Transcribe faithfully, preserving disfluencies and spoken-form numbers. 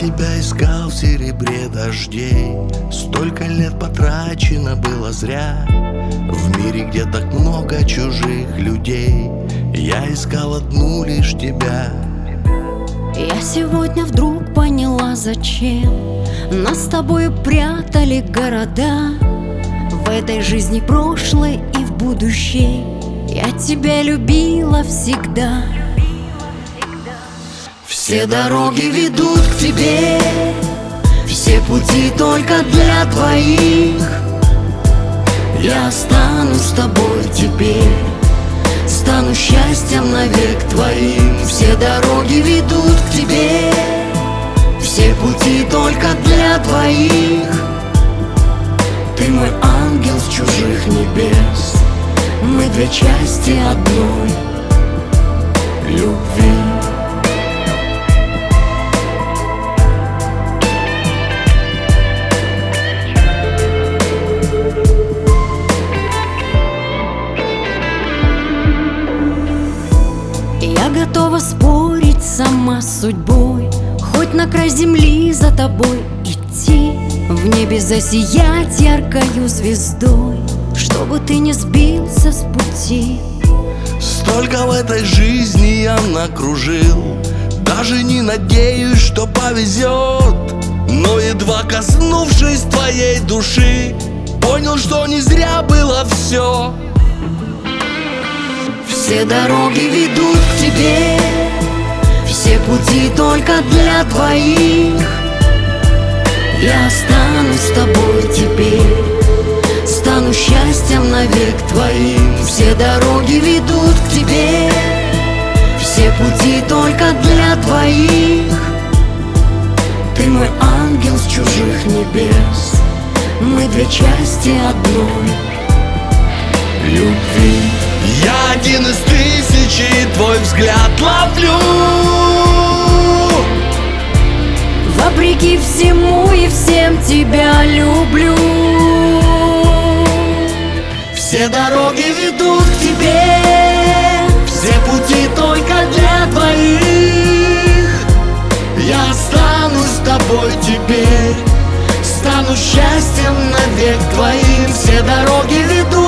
тебя искал в серебре дождей. Столько лет потрачено было зря. В мире, где так много чужих людей, я искал одну лишь тебя. Я сегодня вдруг поняла, зачем нас с тобой прятали города. В этой жизни прошлой и в будущей я тебя любила всегда. Все дороги ведут к тебе, все пути только для двоих. Я останусь с тобой теперь, стану счастьем навек твоим. Все дороги ведут к тебе, все пути только для двоих. Ты мой ангел с чужих небес, мы две части одной любви. Я готова спорить сама с судьбой, хоть на край земли за тобой идти, в небе засиять яркою звездой, чтобы ты не сбился с пути. Столько в этой жизни я накружил, даже не надеюсь, что повезет. Но едва коснувшись твоей души, понял, что не зря было все. Все дороги ведут к тебе, все пути только для двоих. Я останусь с тобой теперь, стану счастьем навек твоим. Все дороги ведут к тебе, все пути только для двоих. Ты мой ангел с чужих небес, мы две части одной любви. Я один из тысячи, твой взгляд ловлю. Вопреки всему и всем тебя люблю. Все дороги ведут к тебе, все пути только для двоих. Я останусь с тобой теперь, стану счастьем навек твоим. Все дороги ведут